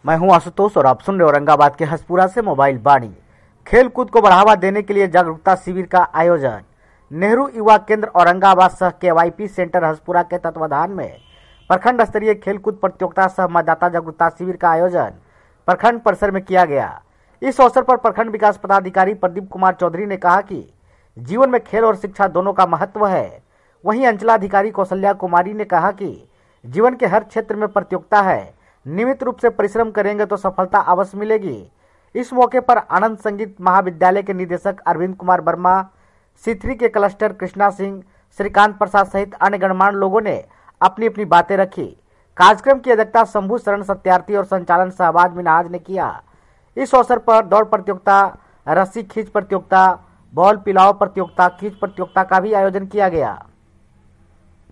मैं हूं आशुतोष और आप सुन रहे औरंगाबाद के हसपुरा से मोबाइल वाणी। खेल कूद को बढ़ावा देने के लिए जागरूकता शिविर का आयोजन। नेहरू युवा केंद्र औरंगाबाद सह KYP सेंटर हसपुरा के तत्वाधान में प्रखंड स्तरीय खेल कूद प्रतियोगिता सह मतदाता जागरूकता शिविर का आयोजन प्रखंड परिसर में किया गया। इस अवसर पर प्रखंड विकास पदाधिकारी प्रदीप कुमार चौधरी ने कहा कि जीवन में खेल और शिक्षा दोनों का महत्व है। वहीं अंचलाधिकारी कौशल्या कुमारी ने कहा कि जीवन के हर क्षेत्र में प्रतियोगिता है, नियमित रूप से परिश्रम करेंगे तो सफलता अवश्य मिलेगी। इस मौके पर आनंद संगीत महाविद्यालय के निदेशक अरविंद कुमार वर्मा, C3 के क्लस्टर कृष्णा सिंह, श्रीकांत प्रसाद सहित अन्य गणमान्य लोगों ने अपनी अपनी बातें रखी। कार्यक्रम की अध्यक्षता शंभू शरण सत्यार्थी और संचालन शहबाज मिनहाज ने किया। इस अवसर पर दौड़ प्रतियोगिता, रस्सी खींच प्रतियोगिता, बॉल पिलाओ प्रतियोगिता, खींच प्रतियोगिता का भी आयोजन किया गया।